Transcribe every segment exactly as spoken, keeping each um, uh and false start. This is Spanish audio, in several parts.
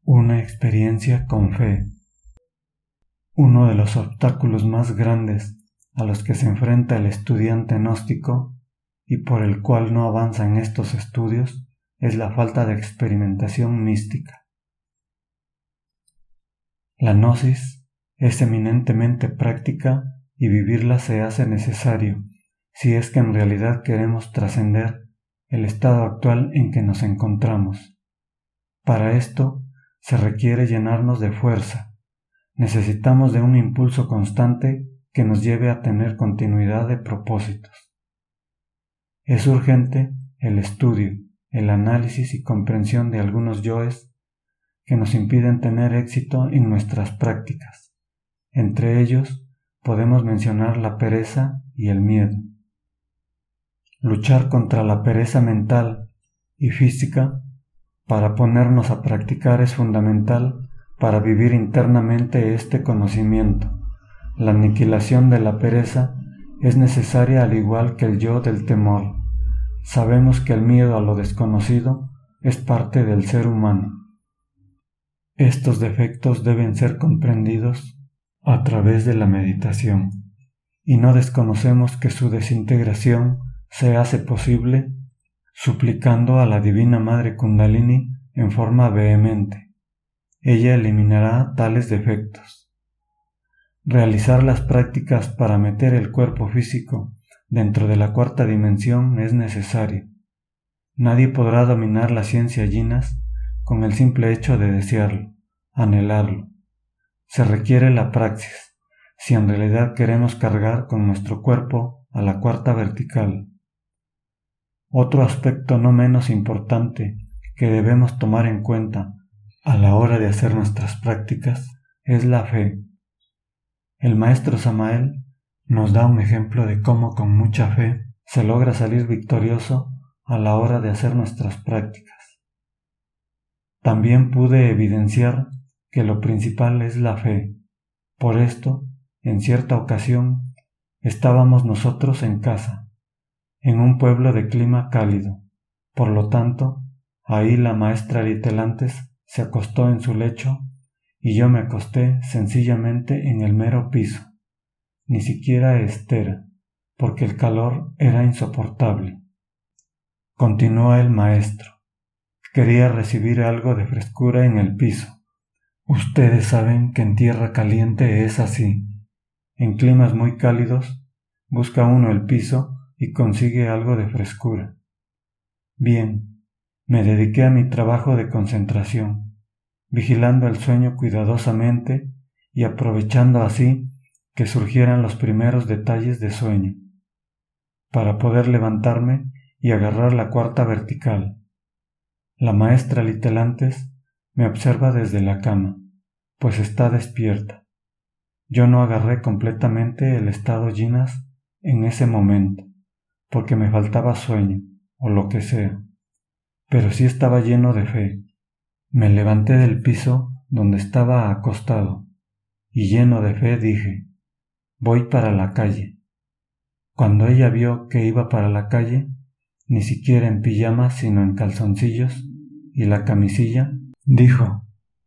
Una experiencia con fe. Uno de los obstáculos más grandes a los que se enfrenta el estudiante gnóstico y por el cual no avanza en estos estudios es la falta de experimentación mística. La gnosis es eminentemente práctica y vivirla se hace necesario si es que en realidad queremos trascender el estado actual en que nos encontramos. Para esto se requiere llenarnos de fuerza. Necesitamos de un impulso constante que nos lleve a tener continuidad de propósitos. Es urgente el estudio, el análisis y comprensión de algunos yoes que nos impiden tener éxito en nuestras prácticas. Entre ellos podemos mencionar la pereza y el miedo. Luchar contra la pereza mental y física para ponernos a practicar es fundamental para vivir internamente este conocimiento. La aniquilación de la pereza es necesaria al igual que el yo del temor. Sabemos que el miedo a lo desconocido es parte del ser humano. Estos defectos deben ser comprendidos a través de la meditación, y no desconocemos que su desintegración se hace posible suplicando a la Divina Madre Kundalini en forma vehemente. Ella eliminará tales defectos. Realizar las prácticas para meter el cuerpo físico dentro de la cuarta dimensión es necesario. Nadie podrá dominar la ciencia yinas con el simple hecho de desearlo, anhelarlo. Se requiere la praxis, si en realidad queremos cargar con nuestro cuerpo a la cuarta vertical. Otro aspecto no menos importante que debemos tomar en cuenta a la hora de hacer nuestras prácticas es la fe. El maestro Samael nos da un ejemplo de cómo con mucha fe se logra salir victorioso a la hora de hacer nuestras prácticas. También pude evidenciar que lo principal es la fe. Por esto, en cierta ocasión, estábamos nosotros en casa, en un pueblo de clima cálido. Por lo tanto, ahí la maestra Litelantes se acostó en su lecho y yo me acosté sencillamente en el mero piso, ni siquiera estera, porque el calor era insoportable. Continuó el maestro. Quería recibir algo de frescura en el piso. Ustedes saben que en tierra caliente es así. En climas muy cálidos, busca uno el piso y consigue algo de frescura. Bien, me dediqué a mi trabajo de concentración, vigilando el sueño cuidadosamente y aprovechando así que surgieran los primeros detalles de sueño, para poder levantarme y agarrar la cuarta vertical. La maestra Litelantes me observa desde la cama, pues está despierta. Yo no agarré completamente el estado yinas en ese momento, porque me faltaba sueño, o lo que sea, pero sí estaba lleno de fe. Me levanté del piso donde estaba acostado, y lleno de fe dije, voy para la calle. Cuando ella vio que iba para la calle, ni siquiera en pijama sino en calzoncillos y la camisilla, dijo,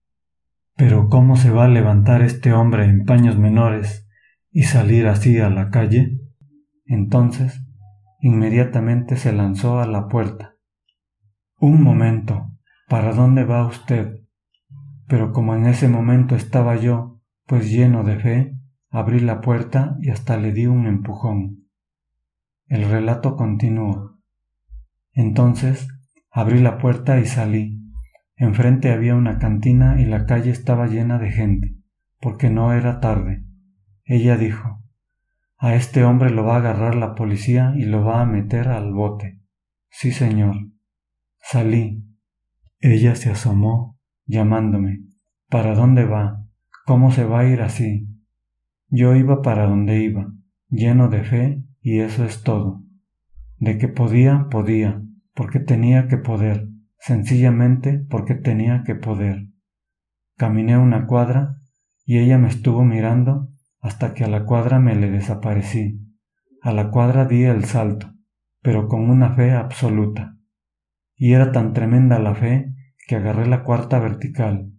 ¿pero cómo se va a levantar este hombre en paños menores y salir así a la calle? Entonces, inmediatamente se lanzó a la puerta. Un momento, ¿para dónde va usted? Pero como en ese momento estaba yo, pues lleno de fe, abrí la puerta y hasta le di un empujón. El relato continúa. Entonces, abrí la puerta y salí. Enfrente había una cantina y la calle estaba llena de gente, porque no era tarde. Ella dijo, a este hombre lo va a agarrar la policía y lo va a meter al bote. Sí, señor. Salí. Ella se asomó, llamándome. ¿Para dónde va? ¿Cómo se va a ir así? Yo iba para donde iba, lleno de fe, y eso es todo. De que podía, podía, porque tenía que poder, sencillamente porque tenía que poder. Caminé una cuadra, y ella me estuvo mirando hasta que a la cuadra me le desaparecí. A la cuadra di el salto, pero con una fe absoluta. Y era tan tremenda la fe que agarré la cuarta vertical,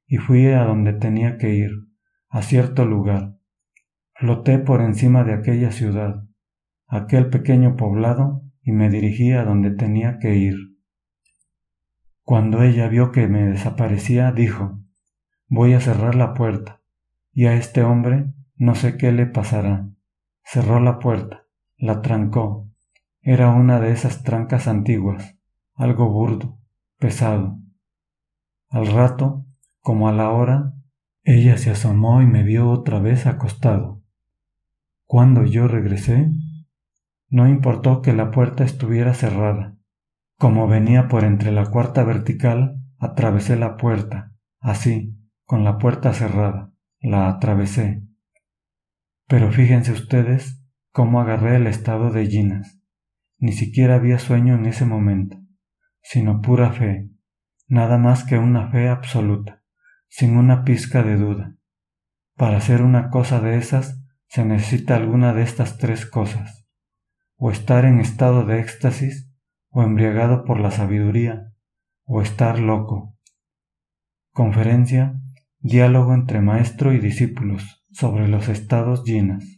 y fui a donde tenía que ir, a cierto lugar. Floté por encima de aquella ciudad, aquel pequeño poblado, y me dirigí a donde tenía que ir. Cuando ella vio que me desaparecía, dijo: «Voy a cerrar la puerta, y a este hombre no sé qué le pasará». Cerró la puerta, la trancó. Era una de esas trancas antiguas, algo burdo, pesado. Al rato, como a la hora, ella se asomó y me vio otra vez acostado. Cuando yo regresé, no importó que la puerta estuviera cerrada. Como venía por entre la cuarta vertical, atravesé la puerta, así, con la puerta cerrada, la atravesé. Pero fíjense ustedes cómo agarré el estado de Ginas. Ni siquiera había sueño en ese momento, sino pura fe, nada más que una fe absoluta, sin una pizca de duda. Para hacer una cosa de esas se necesita alguna de estas tres cosas: o estar en estado de éxtasis, o embriagado por la sabiduría, o estar loco. Conferencia, diálogo entre maestro y discípulos sobre los estados Ginas.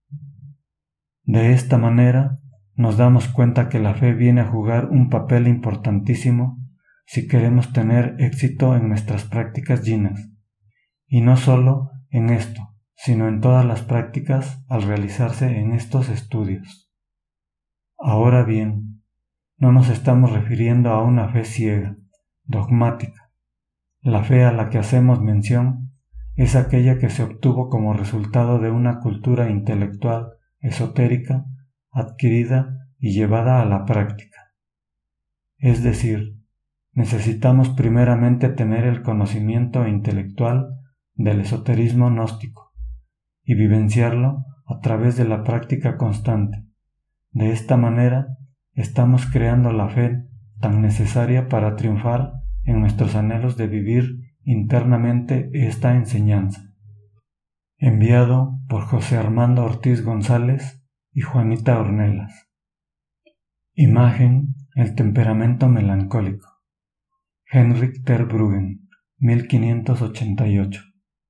De esta manera, nos damos cuenta que la fe viene a jugar un papel importantísimo si queremos tener éxito en nuestras prácticas Ginas, y no solo en esto, sino en todas las prácticas al realizarse en estos estudios. Ahora bien, no nos estamos refiriendo a una fe ciega, dogmática. La fe a la que hacemos mención es aquella que se obtuvo como resultado de una cultura intelectual esotérica adquirida y llevada a la práctica. Es decir, necesitamos primeramente tener el conocimiento intelectual del esoterismo gnóstico y vivenciarlo a través de la práctica constante. De esta manera, estamos creando la fe tan necesaria para triunfar en nuestros anhelos de vivir internamente esta enseñanza. Enviado por José Armando Ortiz González y Juanita Ornelas. Imagen: el temperamento melancólico. Henrik ter Bruggen, mil quinientos ochenta y ocho.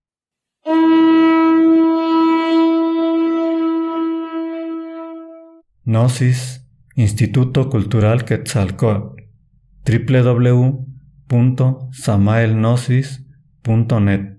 Gnosis, Instituto Cultural Quetzalcóatl, doble u doble u doble u punto samael gnosis punto net.